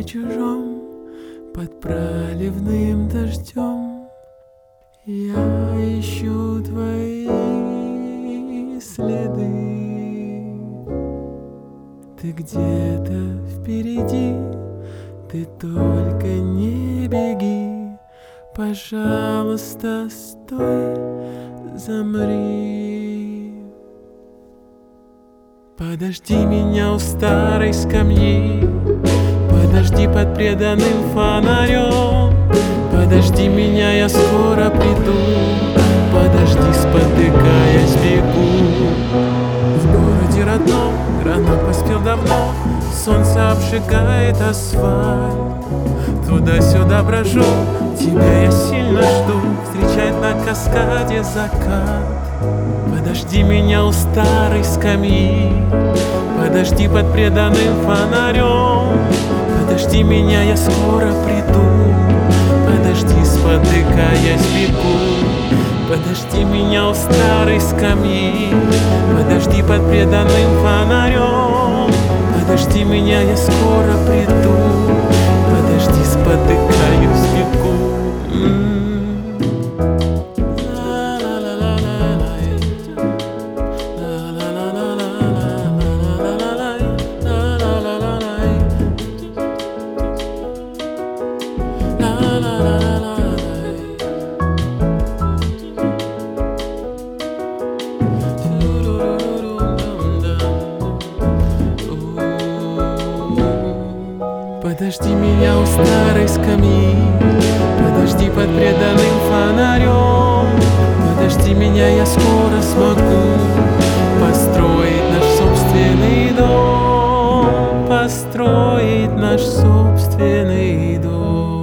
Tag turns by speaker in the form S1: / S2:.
S1: доме чужом, под проливным дождем я ищу твои следы. Ты где-то впереди, ты только не беги, пожалуйста, стой, замри. Подожди меня у старой скамьи, подожди под преданным фонарем, подожди меня, я скоро приду, подожди, спотыкаясь, бегу. В городе родном гранат поспел давно, солнце обжигает асфальт. Туда-сюда брожу, тебя я сильно жду, встречает на каскаде закат. Подожди меня у старой скамьи, подожди под преданным фонарем, подожди меня, я скоро приду, подожди, спотыкаясь, бегу. Подожди меня у старой скамьи, подожди под преданным фонарем, подожди меня, я скоро приду, подожди, спотыкаюсь, бегу. Подожди меня у старой скамьи, подожди под преданным фонарем, подожди меня, я скоро смогу построить наш собственный дом, построить наш собственный дом.